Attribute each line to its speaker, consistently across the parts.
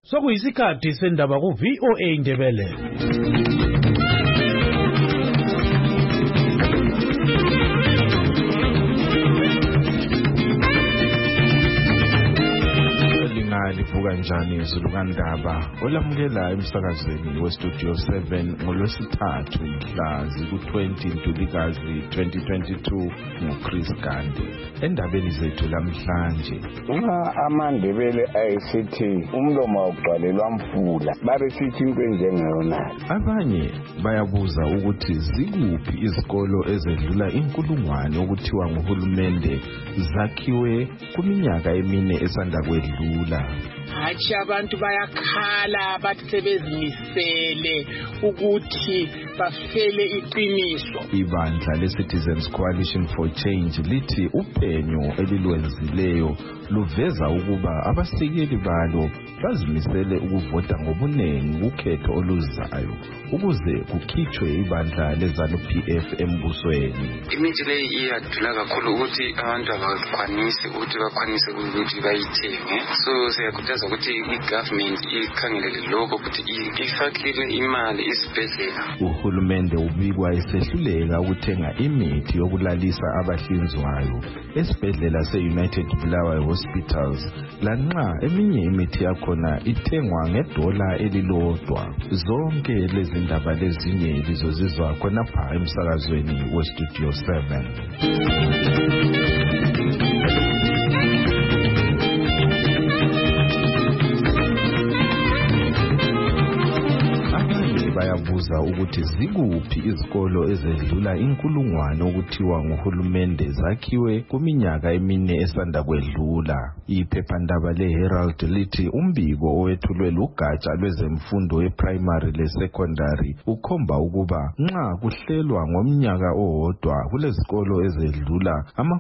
Speaker 1: Sokuyisikhathi sendaba ku VOA Indebele.
Speaker 2: Livuka njani izulu kaNdaba olamukela emsakazweni weStudio 7 ngolwesithathu mhla ziku-20 Ntulikazi 2022 nguChris Gande. Endabeni zethu lamhlanje,
Speaker 3: amaNdebele ayisithi umlomo awugcwalelwa mfula, babe sithi into enjengeyona.
Speaker 2: Abanye bayabuza ukuthi zikuphi izikolo ezedlula inkulungwane okuthiwa nguhulumende zakhiwe kuminyaka emine esanda kwedlula.
Speaker 4: Hathi abantu bayakhala bathi sebezimisele ukuthi bafele iqiniso.
Speaker 2: Ibandla leCitizens Coalition for Change lithi uphenyo elilwenzileyo luveza ukuba abasekeli balo bazimisele ukuvota ngobunengi kukhetho oluzayo ukuze kukhitshwe ibandla leZANU-PF embusweni.
Speaker 5: Imithi le iyadula kakhulu ukuthi abantu abakwanisi ukuthi bayithenge. So siyakhuthaza ukuthi igovernment ikhangelele lokho ukuthi ifakile imali esibhedlela.
Speaker 2: Uhulumende ubikwa esehluleka ukuthenga imithi yokulalisa abahlinzwayo esibhedlela se-United Bulawayo Hospitals, lanxa eminye imithi yakhona ithengwa $1 elilodwa. Zonke lezi ndaba lezinye lizozizwa khonapha emsakazweni weStudio 7. Bayabuza ukuthi zikuphi izikolo ezedlula inkulungwane okuthiwa nguhulumende zakhiwe kuminyaka emine esanda kwedlula. Iphephandaba leHerald lithi umbiko owethulwe lugatsha lwezemfundo eprimary lesecondary ukhomba ukuba nxa kuhlelwa ngomnyaka owodwa kulezikolo ezedlula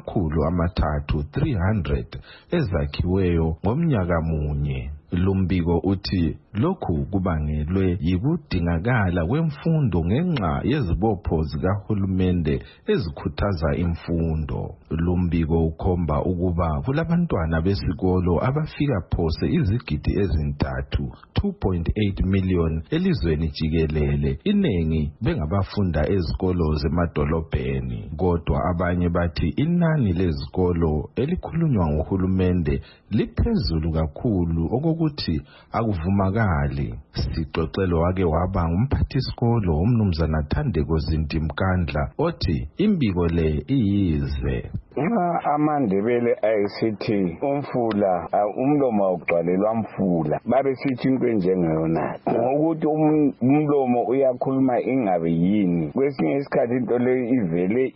Speaker 2: 300 ezakhiweyo ngomnyaka munye. Lumbiko uthi lokhu kubangelwe yikudingakala kwemfundo ngenxa yezibopho zikahulumende ezikhuthaza imfundo. Lumbiko ukhomba ukuba kulabantwana besikolo abafika phose izigidi ezintathu 2.8 million elizweni jikelele, inengi bengabafunda ezikolo zemadolobheni. Kodwa abanye bathi inani lezikolo elikhulunywa nguhulumende liphezulu kakhulu okokuthi akuvumakali. Sixoxelo wake waba ngumphathisikolo umnumzana Thandeko Zintimkandla othi imbiko le iyize.
Speaker 3: amaNdebele ayisithi umfula umlomo awugcwalelwa mfula, babe sithi into enjengeyona ngokuthi umlomo uyakhuluma ingabe yini. Kwesinye isikhathi into le ivele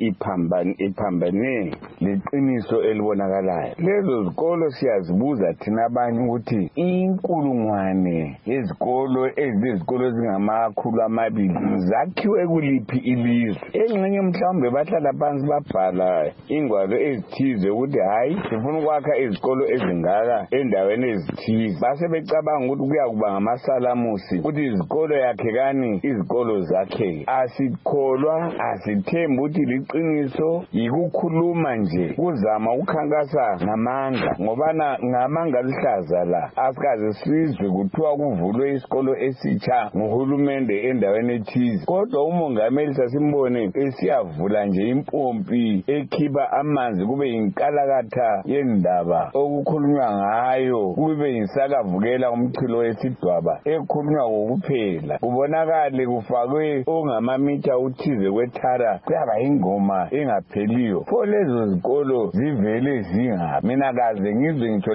Speaker 3: iphambane leqiniso elibonakalayo. Lezo zikolo siyazibuza thina abanye ukuthi inkulungwane yezikolo ezilezikolo ezingama200 zakhiwe kuliphi ilizwe. Engxenye mhlawumbe bahlala phansi babhala ingwalo ezithize ukuthi hayi sifuna ukwakha izikolo ezingaka endaweni ezithize, base becabanga ukuthi kuyakuba ngamasalamusi ukuthi izikolo yakhekani izikolo zakhe. Asikholwa, asithembi ukuthi liqiniso, yikukhuluma nje, kuzama ukukhankasa ngamanga, ngobana ngamanga aluhlaza la asikaze sizwe kuthiwa kuvulwe isikolo esitsha nguhulumende endaweni ethize. Kodwa umongameli sasimbone esiyavula nje impompi ekhiba amanzi kube yinkalakatha yendaba okukhulunywa ngayo, kube yisakavukela umchilo wesidwaba ekhulunywa ngokuphela, kubonakale kufakwe ongamamitha uthize kwethara, kuyaba ingoma engapheliyo. Pho lezo zikolo zivele zingabi. Mina kaze ngizwe ngitsho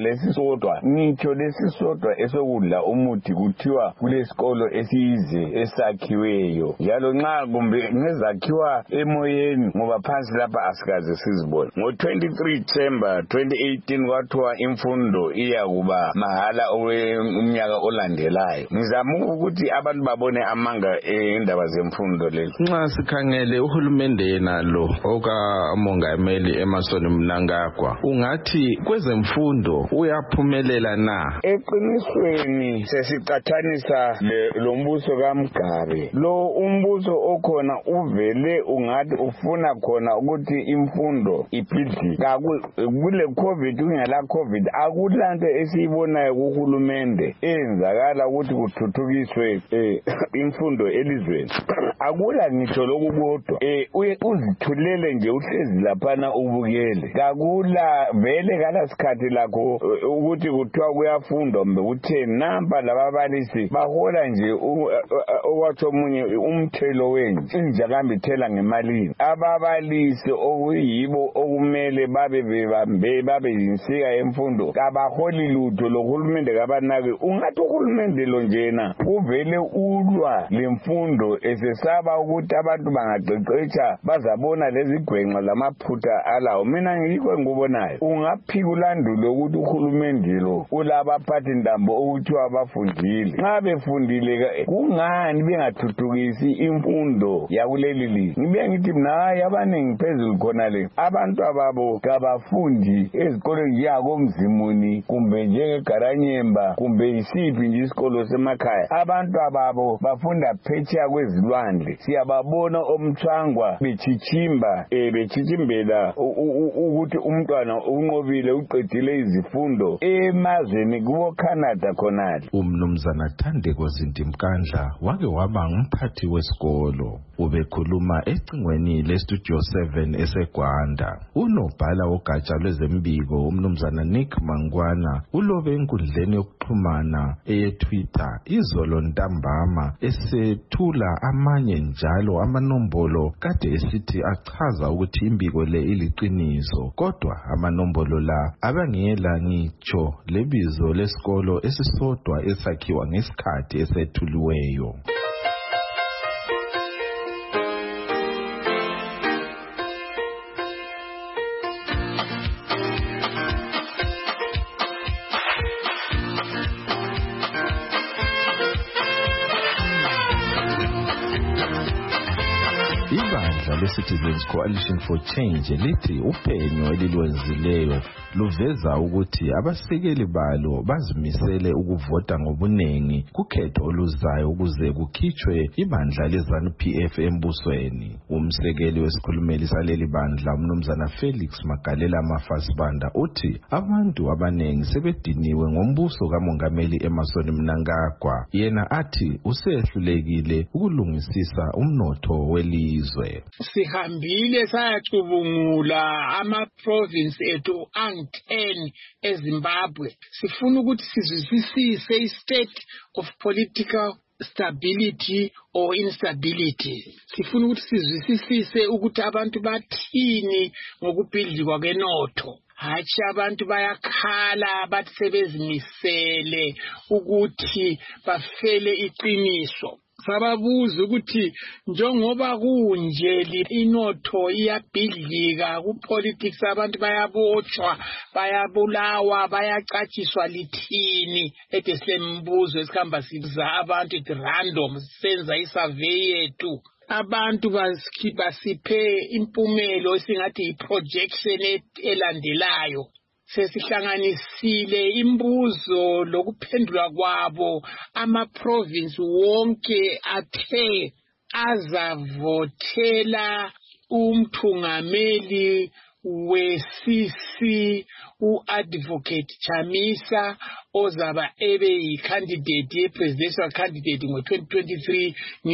Speaker 3: lesisodwa esokudla umuthi kuthiwa kulesikolo esiyize esakhiweyo, njalo nxa kumbe ngezakhiwa emoyeni ngoba phansi lapha asikaze sizibone. Ngo-23 December 2018 kwathiwa imfundo iyakuba mahala umnyaka olandelayo. Ngizama ukuthi abantu babone amanga endaba zemfundo lezi.
Speaker 2: Nxa sikhangele uhulumende yena lo okamongameli Emmerson Mnangagwa, ungathi kwezemfundo uyaphumelela na?
Speaker 3: Eqinisweni sesicathanisa lo mbuso kaMgabe, lo umbuso okhona uvele ungathi ufuna khona ukuthi imfundo ibhildi kule COVID ungela COVID akulanto esiyibonayo kuhulumende enzakala ukuthi kuthuthukiswe imfundo elizweni akula ngitsho lokubodwa uzithulele nje uhlezi laphana ubukele kakula vele kala sikhathi lakho ukuthi kuthiwa kuyafundwa mbe utheni namba lababalisi bahola nje okwathi omunye umthelo wenje injakambe ithela ngemalini ababalisi okuyibo okumele babe yinsika yemfundo kabaholi lutho lohulumende kabanake ungathi uhulumende lo njena uvele ulwa lemfundo esesaba ukuthi abantu bangaqeqetsha bazabona lezi gwenxa lamaphutha alawo mina ngikho ngubonayo ungaphika ulandule ukuthi uhulumende lo ulabaphathi ndambo ukuthi abafundile nxa befundile kungani bengathuthukisi imfundo yakuleli lizwe ngibe ngithi naye abaningi phezulu khona le abantu ababo kabafundi ezikolweni yakomzimuni kumbe njengeGaranyemba kumbe isiphi nje isikolo semakhaya abantu ababo bafunda phetsheya kwezilwandle siyababona omthwangwa bechichimbela ukuthi umntwana unqobile uqedile izifundo emazweni kubo Canada khonale.
Speaker 2: Umnumzana Thandeko Zintimkandla wake waba ngumphathi wesikolo ubekhuluma ecingweni leStudio 7 eseGwanda. Unobhala wogatsha lwezembiko umnumzana Nick Mangwana ulobe enkundleni yokuxhumana eyeTwitter izolo ntambama esethula amanye njalo amanombolo kade esithi achaza ukuthi imbiko le iliqiniso kodwa amanombolo la abangela ngitsho lebizo lesikolo esisodwa esakhiwa ngesikhathi esethuliweyo. Ibandla le-Citizens Coalition for Change lithi uphenyo elilwenzileyo luveza ukuthi abasekeli balo bazimisele ukuvota ngobunengi kukhetho oluzayo ukuze kukhitshwe ibandla leZANU-PF embusweni. Umsekeli wesikhulumeli saleli bandla umnumzana Felix Magalela Mafasibanda uthi abantu abanengi sebediniwe ngombuso kamongameli Emmerson Mnangagwa. Yena athi usehlulekile ukulungisisa umnotho welizwe.
Speaker 4: Sihambile sayacubungula ama-province ethu 10 eZimbabwe. Sifuna ukuthi sizwisise i-state of political stability or instability. Sifuna ukuthi sizwisise ukuthi abantu bathini ngokubhidlikwa kwenotho. Hathi abantu bayakhala bathi sebezimisele ukuthi bafele iqiniso. Sababuza ukuthi njengoba kunje inotho iyabhidlika ku-politics abantu bayabotshwa bayabulawa bayacatshiswa lithini ede silembuzo esikhamba sibuza abantu at random senza isurvey yethu abantu basiphe impumelo esingathi i-projection elandelayo. Sesihlanganisile imbuzo lokuphendula kwabo ama-province wonke athe azavotela umthungameli we-CC u-Advocate Chamisa ozaba ebe yi-candidate ye-presidential candidate ngo-2023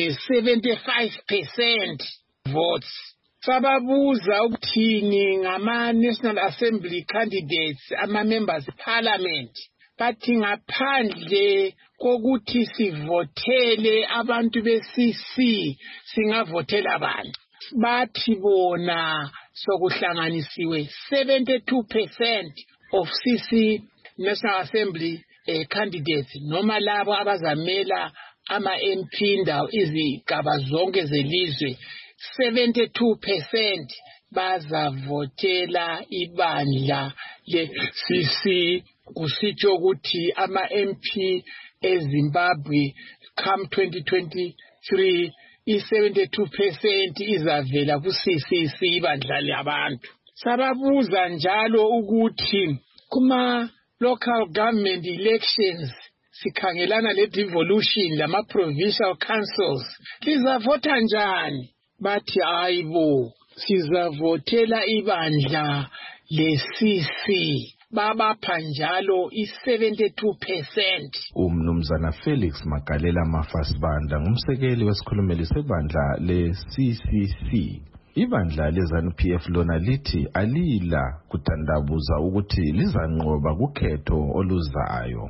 Speaker 4: nge-75% votes. Sababuza ukuthini ngama-National Assembly candidates, ama-members parliament. Bathi ngaphandle kokuthi sivotele abantu be-CC, singavotela abantu. Bathi bona sokuhlanganisiwe 72% of CC National Assembly candidates noma labo abazamela ama-MP ndawo izigaba zonke zelizwe 72% bazavotela ibandla le-CC kusitsho ukuthi ama-MP eZimbabwe come 2023 i-72% izavela ku-CCC ibandla labantu. Sababuza njalo ukuthi kuma-local government elections sikhangelana le-devolution lama-provincial councils lizavota njani? Bathi ayibo sizavotela ibandla le-CC babapha njalo i-72%.
Speaker 2: Umnumzana Felix Magalela Mafasibanda ngumsekeli wesikhulumeli sebandla le-CCC. Ibandla le-ZANU-PF lona lithi alila kutandabuza ukuthi lizanqoba kukhetho oluzayo.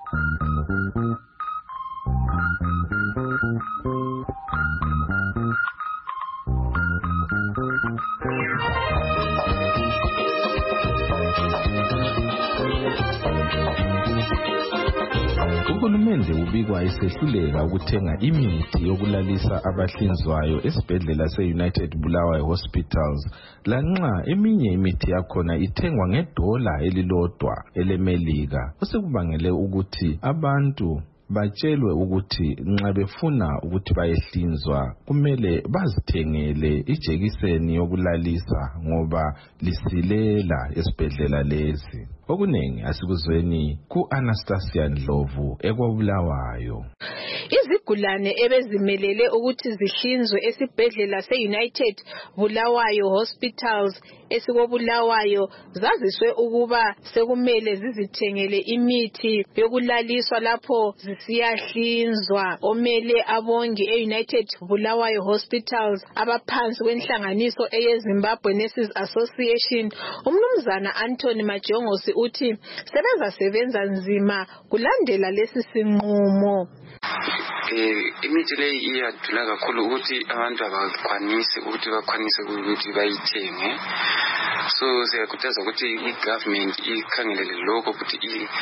Speaker 2: Uhulumende ubikwa esehluleka ukuthenga imithi yokulalisa abahlinzwayo esibhedlela se-United Bulawayo Hospitals lanxa eminye imithi yakhona ithengwa $1 elilodwa elemelika, osekubangele ukuthi abantu batshelwe ukuthi nxa befuna ukuthi bayehlinzwa kumele bazithengele ijekiseni yokulalisa ngoba lisilela esibhedlela lesi. Okunengi asikuzweni ku-Anastasia Ndlovu ekwabulawayo.
Speaker 6: Izigulane ebezimelele ukuthi zihlinzwe esibhedlela se-United Bulawayo Hospitals esikobulawayo zaziswe ukuba sekumele zizithengele imithi yokulaliswa lapho zisiyahlinzwa. Omele abongi e-United Bulawayo Hospitals abaphansi kwenhlanganiso eyeZimbabwe Nurses Association, umnumzana Anthony Majongosi uthi sebenza nzima kulandela lesi sinqumo.
Speaker 5: Imithi leyi iyadula kakhulu ukuthi abantu abakwanisi ukuthi bayithenge. So siyakhuthaza ukuthi i-government ikhangelele lokho ukuthi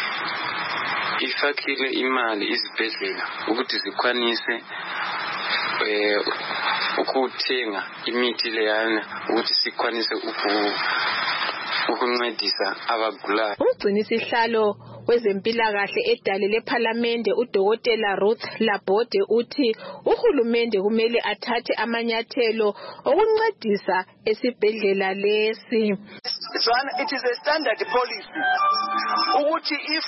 Speaker 5: ifakile imali izibhedlela ukuthi zikwanise ukuthenga imithi leyana ukuthi sikwanise ukuncedisa abagulayo.
Speaker 6: Umgcinisihlalo wezempilakahle edale lePhalamende uDokotela Ruth Labode uthi uhulumende kumele athathe amanyathelo okuncedisa esibhedlela lesi.
Speaker 7: It is a standard policy. Uguti if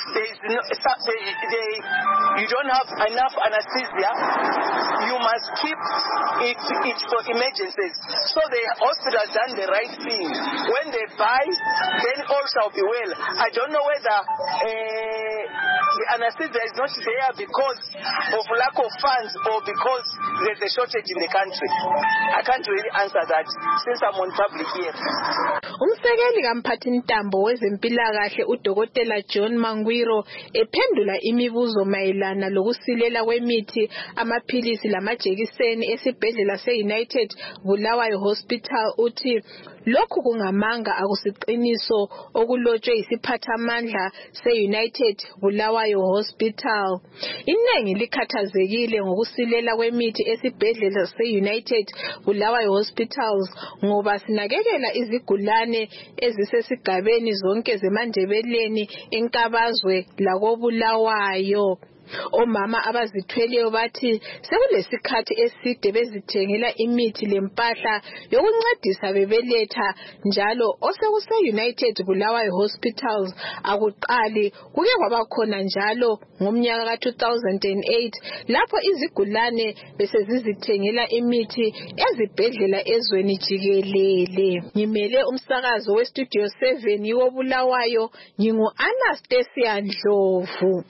Speaker 7: you don't have enough anesthesia, you must keep it for emergencies. So the hospital has done the right thing. When they buy, then all shall be well. I don't know whether the anesthesia is not there because of lack of funds or because there's a shortage in the country. I can't really answer that since I'm on public here.
Speaker 6: Umsekeli kamphathintambo wezempilakahle uDokotela John Mangwiro ephendula imibuzo mayelana lokusilela kwemithi, amaphilisi lamajekiseni esibhedlela se-United Bulawayo Hospital uthi lokhu kungamanga akusiqiniso okulotshwe isiphathamandla se-United Bulawayo Hospital. Inengi likhathazekile ngokusilela kwemithi esibhedlela se-United Bulawayo Hospitals ngoba sinakekela izigulane ezisesigabeni zonke zeMandebeleni, eNkabazwe lakoBulawayo. Omama abazithweleyo bathi sekulesikhathi eside bezithengela imithi lempahla yokuncedisa bebeletha, njalo osekuse-United Bulawayo Hospitals akuqali kuke kwabakhona njalo ngomnyaka ka-2008 lapho izigulane besezizithengela imithi ezibhedlela ezweni jikelele. Ngimele umsakazo weStudio 7 yobulawayo, ngingu-Anastasia Ndlovu.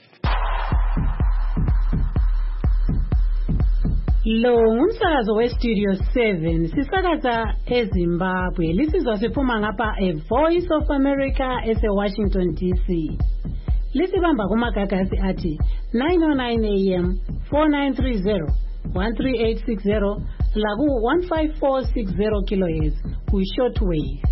Speaker 8: Lo ngumsakazo weStudio 7 sisakaza eZimbabwe. Lisizwa siphuma ngapha eVoice of America ese-Washington DC. Lisibamba kumagagasi athi 909 AM 4930 13860 laku 15460 kHz ku-shortwave.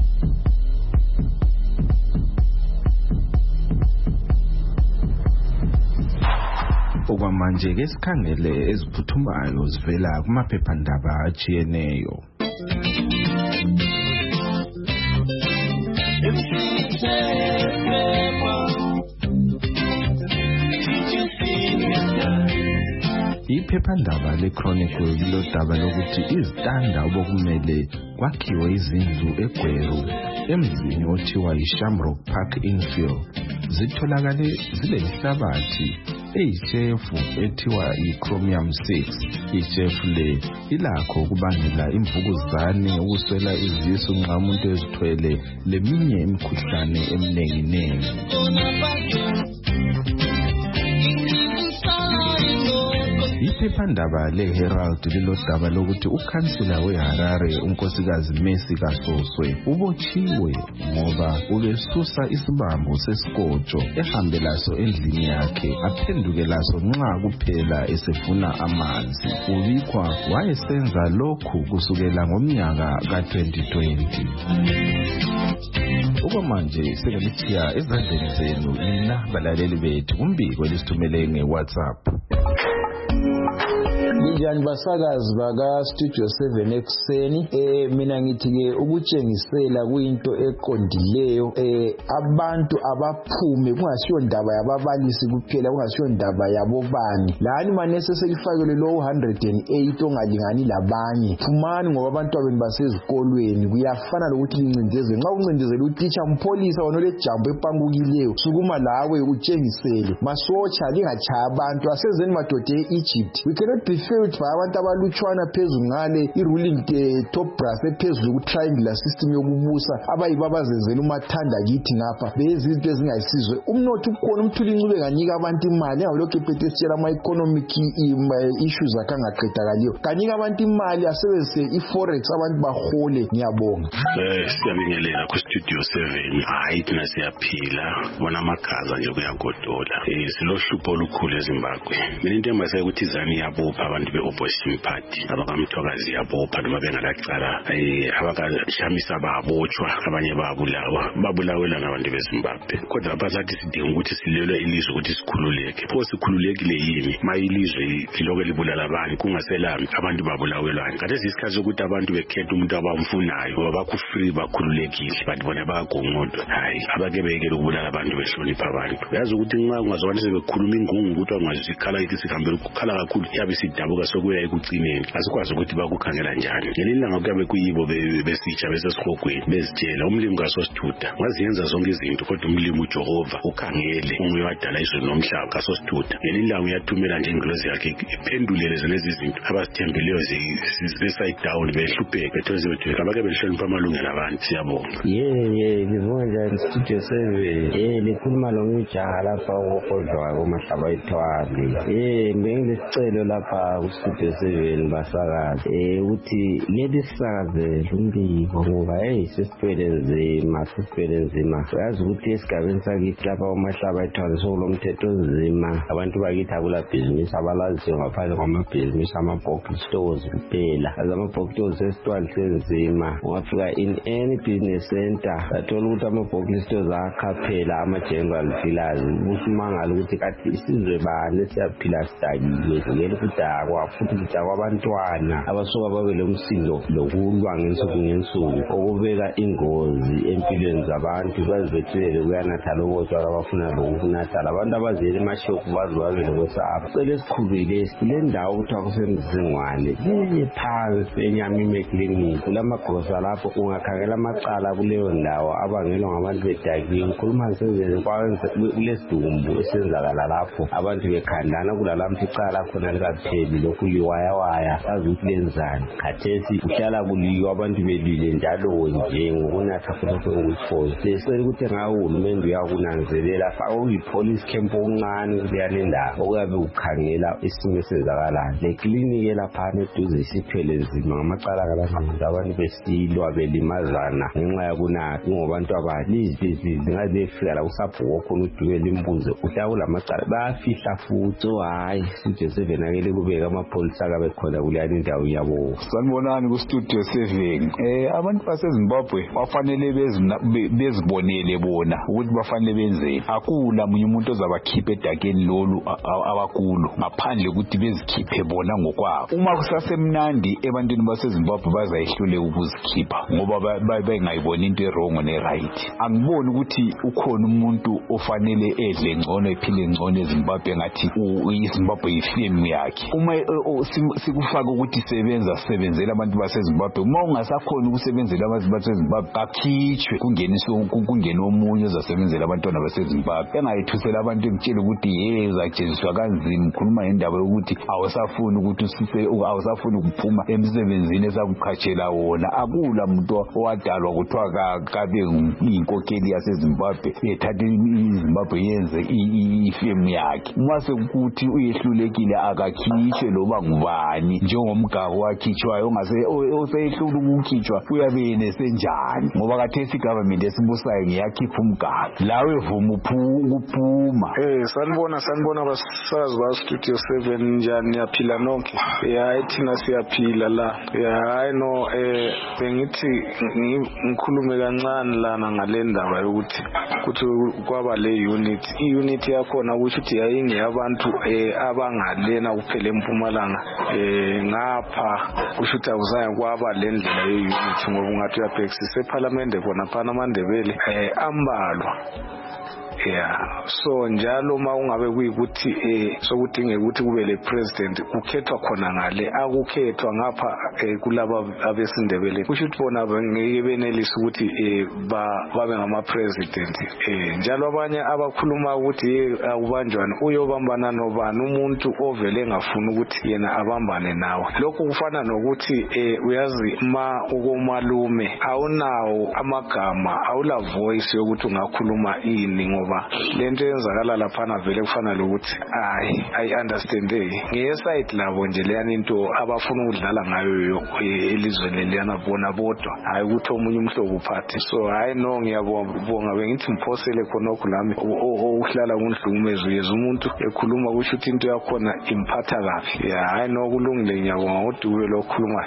Speaker 2: Okwamanje ke sikhangele eziphuthumayo zivela kumaphephandaba atshiyeneyo. Iphephandaba leChronicle lilodaba lokuthi izitanda obokumele kwakhiwe izindlu eGweru emzini othiwa yiShamrock Park Infield zitholakale zilenhlabathi eyishefu ethiwa ichromium 6. Ishefu le ilakho ukubangela imvukuzane, ukuswela izisu nxa umuntu ezithwele leminye imikhuhlane eminenginengi. Iphephandaba leHerald lilodaba lokuthi ukhansila weHarare unkosikazi Mercy Kasoswe ubotshiwe ngoba ubesusa isibambo sesikotsho ehambe laso endlini yakhe aphenduke laso nxa kuphela esefuna amanzi. Ubikwa wayesenza lokhu kusukela ngomnyaka ka-2020. Okwamanje sekelithiya ezandleni zenu nina balaleli bethu umbiko elisithumele nge-WhatsApp.
Speaker 9: Linjani basakazi baka Studio 7 ekuseni. Mina ngithi ke ukutshengisela kuyinto eqondileyo. Abantu abaphume kungasiyo ndaba yababalisi kuphela, kungasiyo ndaba yabobani. Lani manese selifakele lo 108 ongalingani labanye. Phumani ngoba abantu abenu basezikolweni. Kuyafana lokuthi lincindezele. Nxa uncindezela utitsha mpholisa wona lejambo epangukileyo, sukuma lawe utshengisele. Masocha lingachaya abantu asezeni madode eEgypt. We cannot be failed by abantu abalutshwana phezulu ngale i-ruling top brass ephezulu ku-triangular system yokubusa abayibabazezela umathanda kithi ngapha bezi izinto ezingayisizwe. Umnotho ukhona, umthuli incube kanika abantu imali angalokho ephethe sitshela ama-economic issues akangaqedakaliyo. Kanika abantu imali asebenzise i-forex abantu bahole. Ngiyabonga.
Speaker 10: Siyabingelela ku-Studio 7. Hayi thina siyaphila, bona amagaza nje kuyagodola. Silohlupho olukhulu eZimbabwe. Mina into engimasayo ukuthi izani iyabopha abantu be-opposition party, abakamthokazi yabopha noma bengalacala, abakashamisa babotshwa, abanye babulawela nabantu beZimbabwe. Kodwa abasathi sidinga ukuthi silelwe ilizwe ukuthi sikhululeke. Pho sikhululekile yini ma ilizwe liloke libulala abantu kungaselami abantu babulawelwane? Kade isikhathi sokuthi abantu bekhetha umuntu abamfunayo ngoba bakufree bakhululekile, bantu bona bayagongodwa. Hayi, abake bekele ukubulala abantu behlonipha abantu. Uyazi ukuthi nxa ungazwani sebekhuluma ingungu ukuthi angazikhala isihambe ukukhala kakhulu yabe sidabuka sokuya ekucineni. Asikwazi ukuthi bakukhangela njani. Ngelinye ilanga kuyabe kuyibo besitsha besesihogweni bezitshela umlimi kaSosithutha waziyenza zonke izinto, kodwa umlimi uJehova ukhangele unguye wadala izulu nomhlaba kaSosithutha. Ngelinye ilanga uyathumela nje ingilosi yakhe iphendulele lezi zinto abazithembeleyo ziside down behlupheke bethoze bethi abake behlonipha amalungelo abantu. Siyabonga.
Speaker 11: Livonja Studio 7. Likhuluma lo mjaha lapha okodwa kumahlaba ethwali. Bengisicelo lapha ku-Studio 7 basakazi ukuthi ngeke sisakaze umbiko ngoba sesipele nzima. Uyazi ukuthi esigabeni sakithi lapha kumahlaba ethwali sokulomthetho nzima. Abantu bakithi akula bhizinisi abalaziyo ngaphandle kwamabhizinisi ama-box stores kuphela. Ama-box stores esitwali senzima. Ungafika in any business center bathola ukuthi ama-box stores akhaphela ama-general villas. Usumangala ukuthi kathi isizwe bani siyaphila sidakiwe. Ngeke kudakwa futhi kudakwa abantwana abasuka babe lomsindo lokulwa ngensuku okubeka ingozi empilweni zabantu bazibethele kuyanatha lokuzwa abafuna lokunatha. Abantu abazele emashopu bazibabe lokwesaba. Cela esikhulile le ndawo kuthiwa kusemzingwane linye phansi enyama clinic kulamagrosa lapho ungakhangela amacala kuleyo ndawo abangelwa ngabantu bedakiwe. Ngikhuluma ngisenzele kulesidumbu esenzakala lapho abantu bekhandana kulalamthi icala khona likapheli lokhu liwayawaya sazi ukuthi lenzani. Khathesi uhlala kuliyo abantu belile njalo nje ngokunatha khona kwengusiphozi. Sicela ukuthi ngahulumende uyakunanzelela faka ipolice camp okuncane kuleyane ndawo okuyabe ukhangela isimo esenzakalayo. Le clinic laphana eduze isiphele nzima ngamacala kalanzi abantu besilwa belimazana ngenxa yakunatha ngobantu abalizi ngaze fika la usapho khona udubela imbuzo uhlala kulamacala bayafihla futhi. So hayi Studio 7 akele kubeka amapholisa akabe khona kuleyani indawo yabo.
Speaker 3: Sanibonani ku-Studio 7. Abantu baseZimbabwe bafanele bezibonele bona ukuthi bafanele benzeni. Akula munye umuntu ozabakhipha edakeni lolu abakulo ngaphandle ukuthi bezikhiphe bona ngokwabo. Uma kusasemnandi ebantwini baseZimbabwe bazayihlule ukuzikhipha ngoba bengayiboni into wrong ne right. Angiboni ukuthi ukhona umuntu ofanele edle ngcono ephile ngcono eZimbabwe ngathi iZimbabwe ifemu yakhe. uma sikufaka ukuthi sebenzela abantu baseZimbabwe uma ungasakhona ukusebenzela abantu baseZimbabwe akhitshwe kungene omunye ozasebenzela abantwana baseZimbabwe engayithusela abantu emtshela ukuthi uzajeziswa kanzima ukhuluma ngendaba yokuthi awusafuni ukuphuma emsebenzini esakukhatshela wona akula muntu owadalwa kuthiwa kabe inkokheli yaseZimbabwe ethatha iZimbabwe yenze ifemu yakhe uma sekuthi uyehlulekile akakhitshwe loba ngubani njengomgabo wakhitshwayo oseyehlula ukukhitshwa uyabe enesenjani ngoba kathesi government esibusayo ngiyakhipha umgabo lawe vuma ukuphuma.
Speaker 12: Sanibona basazi ba Studio 7 njani niyaphila nonke? Thina siyaphila la. Hayi no bengithi ngikhulume kancane lana ngale ndaba yokuthi kwaba le unit. I-unit yakhona ukuthi yayinge abantu abangalena kuphela eMpumalanga ngapha kusho ukuthi awuzange kwaba le ndlela ye-unit ngoba ungathi uyabhekisisa eParliament khona phana aMandebele ambalwa. So njalo uma ungabe kuyikuthi sokudingeka ukuthi kube le president kukhethwa khona ngale akukhethwa ngapha kulaba abesindebele kusho ukuthi bona ngeke benelise ukuthi babe ngama president njalo abanye abakhuluma ukuthi akubanjwana uyobambana nobani umuntu ovele engafuni ukuthi yena abambane nawe lokho kufana nokuthi uyazi ma ukomalume awunawo amagama awula voice yokuthi ungakhuluma ini ngoba lento yenzakala laphana vele kufana lokuthi I understand ngeside labo nje leyani into abafuna ukudlala ngayo elizweni leliyana bona bodwa hayi ukuthi omunye umhlobo uphathe so hayi no ngiyabonga bengithi mphosele khona okulami ohlala kunhlumeze uyeza umuntu ekhuluma kusho ukuthi into yakhona imphatha kabi hayi no kulungile ngiyabonga uDube lokhuluma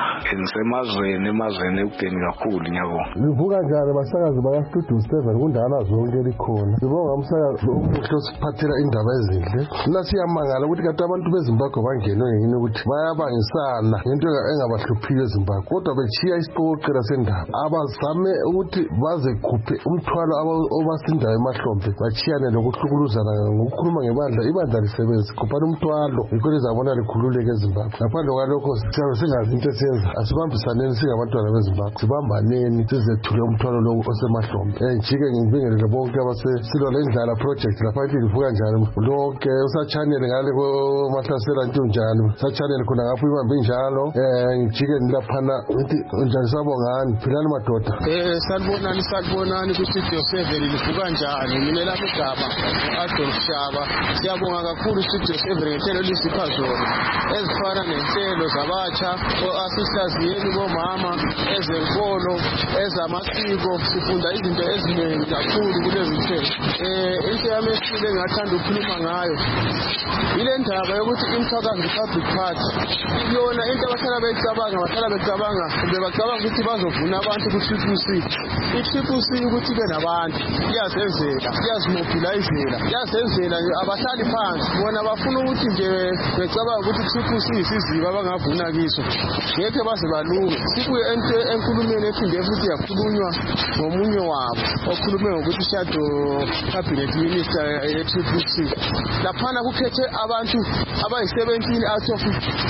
Speaker 12: emazweni ekudeni kakhulu ngiyabonga
Speaker 13: livuka njalo basakazi baka Studio 7 kundala zonke likhona ngibonga umsakazi omuhle osiphathela indaba ezinhle nasiyamangala ukuthi kade abantu beZimbabwe bangenwe yini ukuthi bayabangisana ngento engabahluphiyo eZimbabwe kodwa bechiya isiqoqela sendaba abazame ukuthi bazekhuphe umthwalo obasindayo emahlombe bachiyane lokuhlukuluzana ngokukhuluma ibandla lisebenza kuphana umthwalo yikho lizabona likhululeke eZimbabwe ngaphandle kwalokho siyabe singazi into esiyenza asibambisaneni singabantwana beZimbabwe sibambaneni sizethule umthwalo lo osemahlombe njike ngibingelele bonke silo lendlala project lapha livuka njalo lonke usachanele ngale komahlasela njalo sachanele khona ngapho ibambe njalo ngijike nilaphana njani sabongani philani madoda
Speaker 14: sanibonani ku Studio 7 livuka njani mina lapha igaba Adolf Shaba siyabonga kakhulu Studio 7 ngehlelo lisipha zona ezifana nenhlelo zabatsha asisaziyeni bomama ezenkolo ezamasiko sifunda izinto eziningi kakhulu kulezi hlelo into yamesile engathanda ukukhuluma ngayo ile ndaba yokuthi iMthakazi Republic Party yona into abahlala becabanga kumbe bacabanga ukuthi bazovuna abantu ku-TCC i-TCC ukuthi ibe nabantu iyazenzela iyazimobilizela iyazenzela abahlali phansi bona bafuna ukuthi nje becabanga ukuthi i-TCC isiziba abangavuna kiso ngeke baze balunge sibuye enkulumeni ephinde futhi yakhulunywa ngomunye wabo okhulume ngokuthi shadow cabinet minister ye-TCC laphana kukhethe abantu abayi-17 out of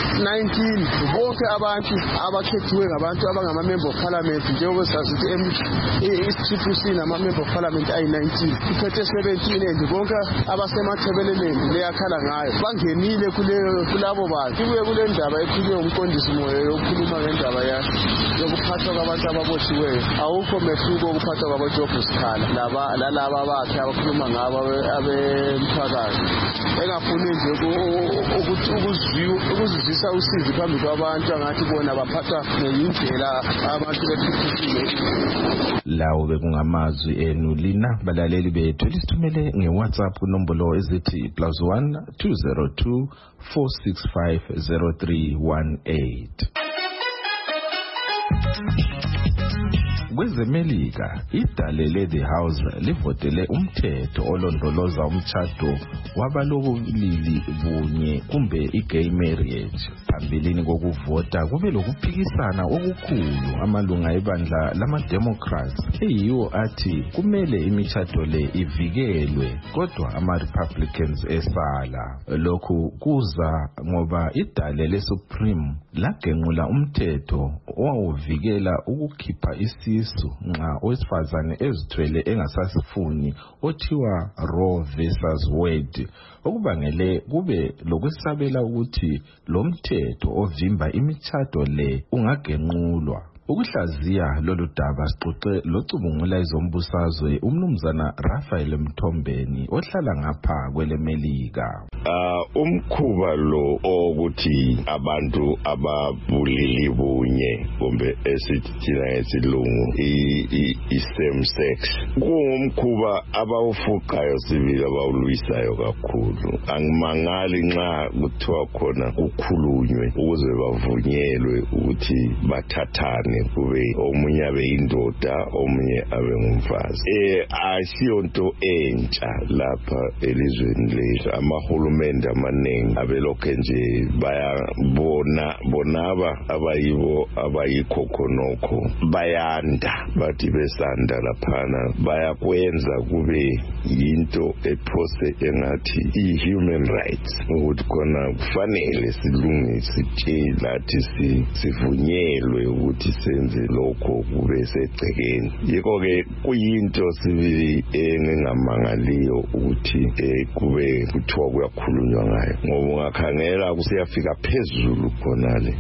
Speaker 14: 19 bonke abantu abakhethiwe ngabantu abangama-member of parliament njengoba sazi ukuthi i-TCC nama-member of parliament ayi-19 kukhethe 17 and bonke abasemathebeleleni leyakhala ngayo bangenile kulabo bantu kubuye kule ndaba ekhulunywe umqondisi moya yokukhuluma ngendaba yokuphathwa kwabantu ababothiweyo awukho mehluko ukuphathwa kwaboJob Sikhala lalaba bakhe abakhuluma ngabo abemthakazi engafuni nje ukuzizisa usizi phambi kwabantu angathi bona baphathwa ngeyindlela abantu bephithile.
Speaker 2: Lawo bekungamazwi enu lina balaleli bethu lisithumele ngeWhatsApp kunombolo ezithi +1 202 465 0318. kwezemelika idale le-The House livotele umthetho olondoloza umtshado wabalobulili bunye kumbe i-gay marriage. Phambilini kokuvota kube lokuphikisana okukhulu amalunga ebandla lama-Democrats eyiwo athi kumele imitshato le ivikelwe kodwa ama-Republicans esala. Lokhu kuza ngoba idale le-Supreme lagenqula umthetho owawuvikela ukukhipha isisu nxa owesifazane ezithwele engasasifuni othiwa Roe versus Wade, okubangele kube lokwesabela ukuthi lo mthetho ovimba imitshato le ungagenqulwa. Ukuhlaziya lolu daba sixoxe locubungula ezombusazwe umnumzana Raphael Mthombeni ohlala ngapha kwelemelika.
Speaker 15: Umkhuba lo ukuthi abantu ababulili bunye kumbe esithina ngesilungu i-same sex kungumkhuba abawufuqayo sibili abawulwisayo kakhulu. Angimangali nxa kuthiwa khona kukhulunywe ukuze bavunyelwe ukuthi bathathane kube omunye abe indoda omunye abe ngumfazi. Asiyonto entsha lapha elizweni lethu. Amahulumende amaningi abelokhe nje bayabona bonaba abayibo abayikhokho bayanda bathi besanda laphana bayakwenza kube yinto ephose engathi i-human rights ukuthi khona kufanele silungise lathi sivunyelwe ukuthi senze lokho kube segcekeni. Yikho-ke kuyinto sibili engingamangaliyo ukuthi kube kuthiwa kuyakhulunywa ngayo ngoba ungakhangela kusiyafika phezulu khonale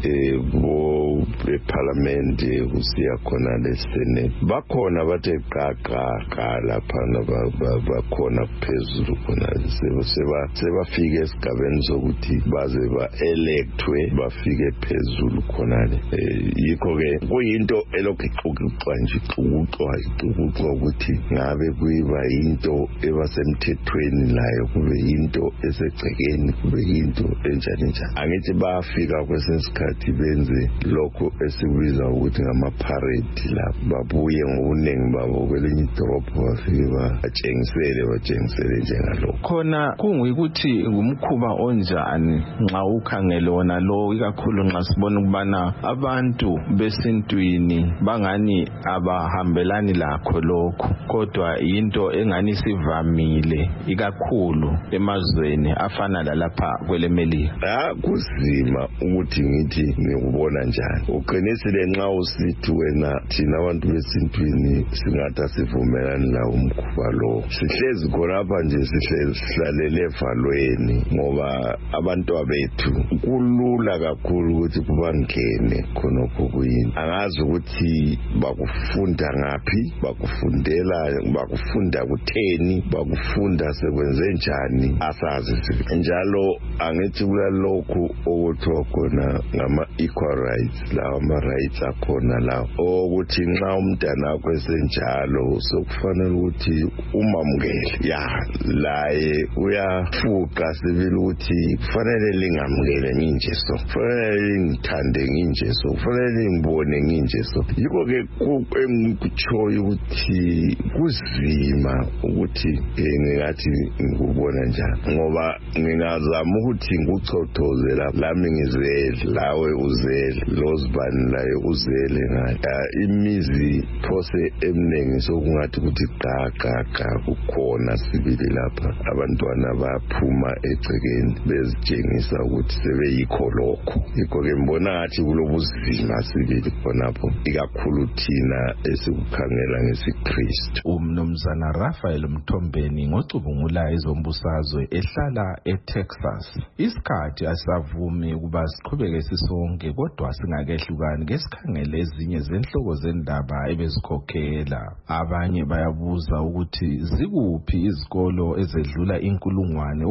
Speaker 15: eParliament kusiya khonale eSenate bakhona bathe qaqa laphana bakhona phezulu khonale sebafike esigabeni sokuthi baze ba-electwe bafike phezulu khonale. Yikho-ke kuyinto elokhu ixukuxwa nje ixukuxwa ukuthi ngabe kuyiba yinto ebasemthethweni layo kube yinto esegcekeni kube yinto enjani. Angithi bayafika kwesinye isikhathi benze lokho esikubiza ukuthi ngama-parade la babuye ngobuningi babo kwelinye idorobho bafike batshengisele njengalokho.
Speaker 2: Khona kunguyikuthi ngumkhuba onjani nxa ukhangele wona lo ikakhulu nxa sibona ukubana abantu besintwini bangani abahambelani lakho lokho kodwa yinto engani sivamile ikakhulu emazweni afana lalapha kwelemelika.
Speaker 15: Kuzima ukuthi ngithi ngikubona njani. Uqinisile nxa usithi wena thina abantu besintwini singathi sivumelani lawo umkhuba lo. Sihlezi khonapha nje sihlalele evalweni ngoba abantu abethu kulula kakhulu ukuthi kubangene khonokho kuyini. Angazi ukuthi bakufunda ngaphi, bakufunda kutheni, bakufunda sekwenze njani asazi. Njalo angithi kulalokhu okuthiwa khona ngama-equal rights lawa ama-rights akhona lawo ukuthi nxa umntana wakho esenjalo sokufanele ukuthi umamukele laye uyafuqa sibili ukuthi kufanele lingamukele nginjeso, kufanele lingithande nginjeso, kufanele ngibone nginjeso. Yikho-ke engikutshoyo ukuthi kuzima ukuthi ngingathi ngikubona njani ngoba ngingazama ukuthi ngikuchothoze lami ngizele lawe uzele lozibani laye uzele ngayo. Imizi phose eminingi sokungathi ukuthi qaqa kukhona sibili lapha abantwana baphuma egcekeni bezitshengisa ukuthi sebeyikho lokho. Yikho-ke mbona ngathi kulobuzima sibili khonapho ikakhulu thina esikukhangela ngesiKristu.
Speaker 2: Umnumzana Raphael Mthombeni ngocubungula ezombusazwe ehlala eTexas. Isikhathi asavumi ukuba siqhubeke sisonke kodwa singakehlukani ngesikhangele ezinye zenhloko zendaba ebezikhokhela. Abanye bayabuza ukuthi zikuphi izikolo ezedlula inkulungwane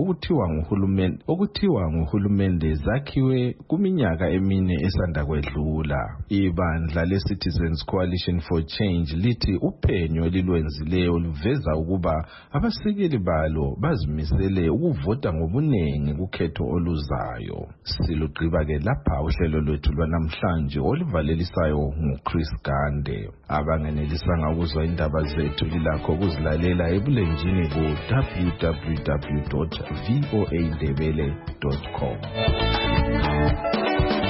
Speaker 2: okuthiwa nguhulumende zakhiwe kuminyaka emine esanda kwedlula. Ibandla le-Citizens Coalition for Change lithi uphenyo lilwenzileyo luveza ukuba abasekeli balo bazimisele ukuvota ngobuningi kukhetho oluzayo. Silugqiba-ke lapha uhlelo lwethu lwanamhlanje oluvalelisayo nguChris Gande. Abangenelisanga ukuzwa indaba zethu lilakho ukuzilalela ebulenjini ku www.voaindebele.com.